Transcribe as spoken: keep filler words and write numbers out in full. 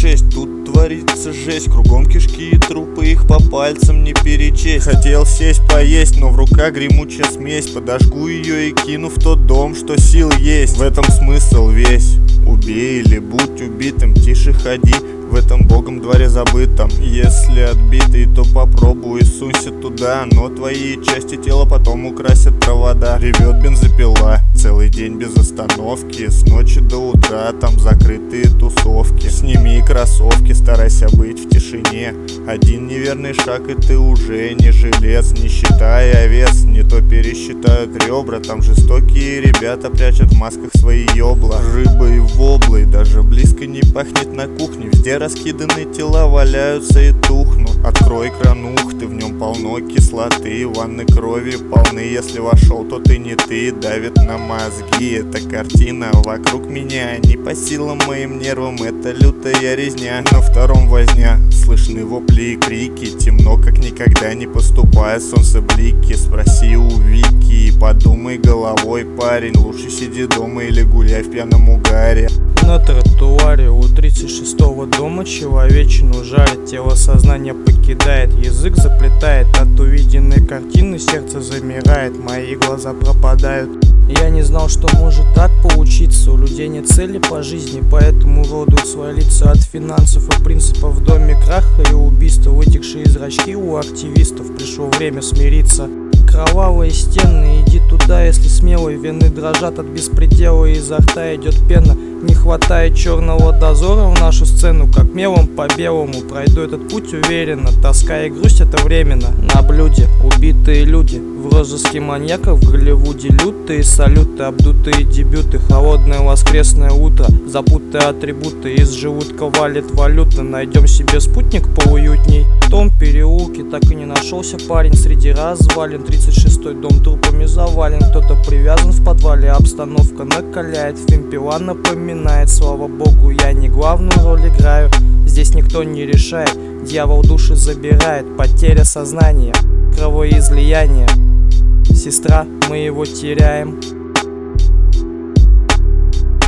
шесть. Тут творится жесть, кругом кишки и трупы, их по пальцам не перечесть. Хотел сесть поесть, но в руках гремучая смесь. Подожгу ее и кину в тот дом, что сил есть. В этом смысл весь. Убей или будь убитым, тише ходи в этом богом дворе забытом. Если отбитый, то попробуй и сунься туда, но твои части тела потом украсят провода. Ревет бензопила целый день без остановки, с ночи до утра там закрытые тусовки. Сними кроссовки, старайся быть в тишине. Один неверный шаг и ты уже не жилец. Не считай овец, не то пересчитают ребра. Там жестокие ребята прячут в масках свои ёбла. Рыбой воблой даже близко не пахнет на кухне. Везде раскиданы тела валяются и тухнут. Открой кранух, ты в нем полно кислоты. Ванны крови полны, если вошел, то ты не ты. Давит на мозги эта картина вокруг меня. Не по силам моим нервам, это лютая резня. На втором возня, слышны вопли и крики. Темно как никогда, не поступает солнце блики. Спроси у Вики и подумай головой, парень. Лучше сиди дома или гуляй в пьяном угаре. На тротуаре у тридцать шестого дома человечину жарит. Тело сознание покидает, язык заплетает. От увиденной картины сердце замирает, мои глаза пропадают. Я не знал, что может так получиться. У людей нет цели по жизни, поэтому уродуют свои лица от финансов и принципов. В доме краха и убийства, вытекшие зрачки у активистов. Пришло время смириться. Кровавые стены, иди туда, если смелый. Вены дрожат от беспредела, изо рта идет пена. Не хватает черного дозора в нашу сцену. Как мелом по белому пройду этот путь уверенно. Тоска и грусть это временно. На блюде убитые люди, в розыске маньяков в Голливуде. Лютые салюты, обдутые дебюты. Холодное воскресное утро, запутая атрибуты. Из желудка валит валюта. Найдем себе спутник поуютней. В том переулке так и не нашелся парень среди развалин. Тридцать шестой дом трупами завален. Кто-то привязан в подвале, обстановка накаляет. Фильм «Пила» напоминает. Слава богу, я не главную роль играю. Здесь никто не решает, дьявол души забирает. Потеря сознания, кровоизлияние. Сестра, мы его теряем.